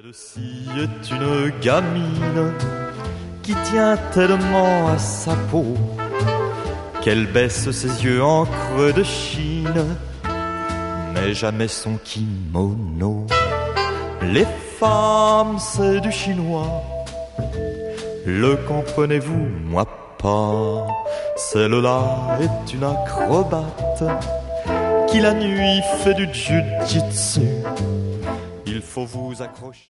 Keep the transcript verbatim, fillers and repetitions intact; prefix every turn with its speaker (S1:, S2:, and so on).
S1: Celle-ci est une gamine qui tient tellement à sa peau qu'elle baisse ses yeux en creux de Chine, mais jamais son kimono. Les femmes, c'est du chinois, le comprenez-vous, moi pas. Celle-là est une acrobate qui la nuit fait du jiu-jitsu. Il faut vous accrocher.